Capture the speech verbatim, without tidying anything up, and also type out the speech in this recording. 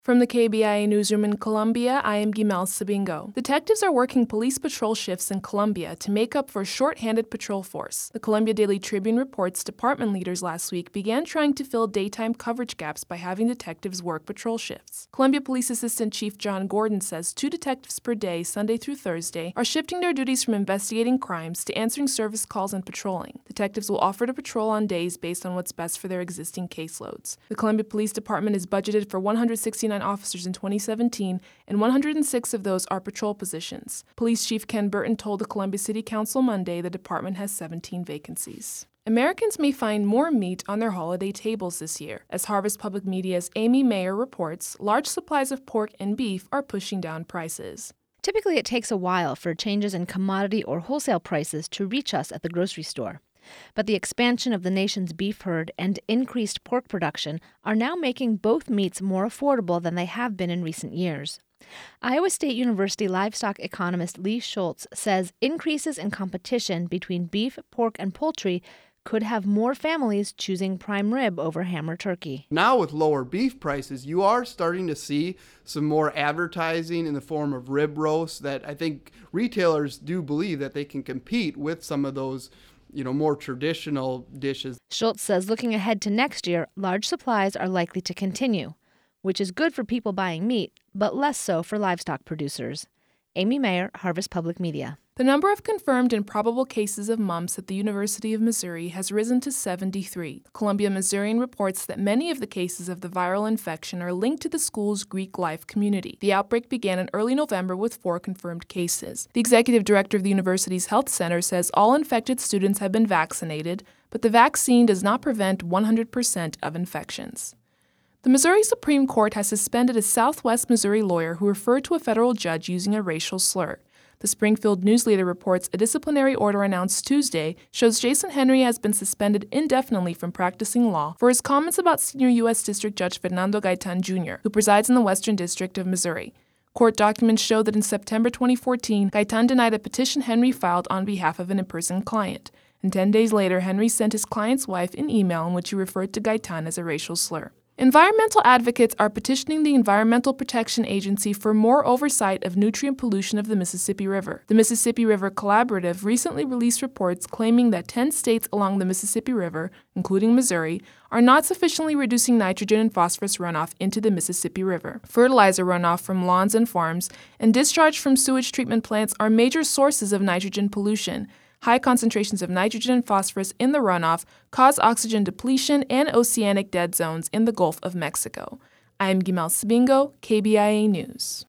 From the K B I A newsroom in Colombia, I am Gimel Sabingo. Detectives are working police patrol shifts in Colombia to make up for a short-handed patrol force. The Colombia Daily Tribune reports department leaders last week began trying to fill daytime coverage gaps by having detectives work patrol shifts. Colombia Police Assistant Chief John Gordon says two detectives per day, Sunday through Thursday, are shifting their duties from investigating crimes to answering service calls and patrolling. Detectives will offer to patrol on days based on what's best for their existing caseloads. The Colombia Police Department is budgeted for one hundred sixty-nine officers in twenty seventeen, and one hundred six of those are patrol positions. Police Chief Ken Burton told the Columbia City Council Monday the department has seventeen vacancies. Americans may find more meat on their holiday tables this year. As Harvest Public Media's Amy Mayer reports, large supplies of pork and beef are pushing down prices. Typically, it takes a while for changes in commodity or wholesale prices to reach us at the grocery store. But the expansion of the nation's beef herd and increased pork production are now making both meats more affordable than they have been in recent years. Iowa State University livestock economist Lee Schultz says increases in competition between beef, pork, and poultry could have more families choosing prime rib over ham or turkey. Now with lower beef prices, you are starting to see some more advertising in the form of rib roasts that I think retailers do believe that they can compete with some of those you know, more traditional dishes. Schultz says looking ahead to next year, large supplies are likely to continue, which is good for people buying meat, but less so for livestock producers. Amy Mayer, Harvest Public Media. The number of confirmed and probable cases of mumps at the University of Missouri has risen to seventy-three. Columbia Missourian reports that many of the cases of the viral infection are linked to the school's Greek life community. The outbreak began in early November with four confirmed cases. The executive director of the university's health center says all infected students have been vaccinated, but the vaccine does not prevent one hundred percent of infections. The Missouri Supreme Court has suspended a Southwest Missouri lawyer who referred to a federal judge using a racial slur. The Springfield News Leader reports a disciplinary order announced Tuesday shows Jason Henry has been suspended indefinitely from practicing law for his comments about senior U S District Judge Fernando Gaitan Junior, who presides in the Western District of Missouri. Court documents show that in September twenty fourteen, Gaitan denied a petition Henry filed on behalf of an imprisoned client. And ten days later, Henry sent his client's wife an email in which he referred to Gaitan as a racial slur. Environmental advocates are petitioning the Environmental Protection Agency for more oversight of nutrient pollution of the Mississippi River. The Mississippi River Collaborative recently released reports claiming that ten states along the Mississippi River, including Missouri, are not sufficiently reducing nitrogen and phosphorus runoff into the Mississippi River. Fertilizer runoff from lawns and farms and discharge from sewage treatment plants are major sources of nitrogen pollution. High concentrations of nitrogen and phosphorus in the runoff cause oxygen depletion and oceanic dead zones in the Gulf of Mexico. I am Gimel Sabingo, K B I A News.